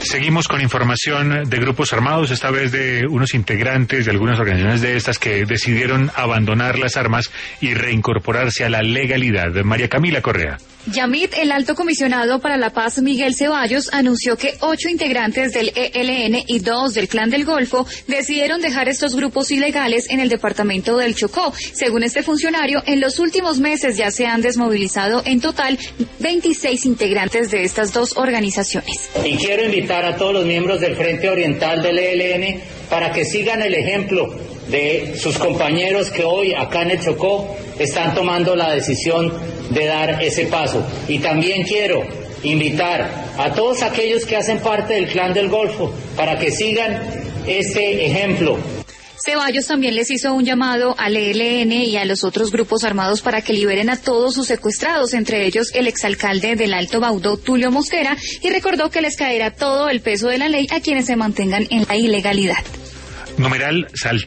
Seguimos con información de grupos armados, esta vez de unos integrantes de algunas organizaciones de estas que decidieron abandonar las armas y reincorporarse a la legalidad. María Camila Correa. Yamit, el alto comisionado para la paz Miguel Ceballos, anunció que 8 integrantes del ELN y 2 del Clan del Golfo decidieron dejar estos grupos ilegales en el departamento del Chocó. Según este funcionario, en los últimos meses ya se han desmovilizado en total 26 integrantes de estas dos organizaciones. Y quiero invitar a todos los miembros del Frente Oriental del ELN para que sigan el ejemplo de sus compañeros que hoy acá en el Chocó están tomando la decisión de dar ese paso. Y también quiero invitar a todos aquellos que hacen parte del Clan del Golfo para que sigan este ejemplo. Ceballos también les hizo un llamado al ELN y a los otros grupos armados para que liberen a todos sus secuestrados, entre ellos el exalcalde del Alto Baudó, Tulio Mosquera, y recordó que les caerá todo el peso de la ley a quienes se mantengan en la ilegalidad. Numeral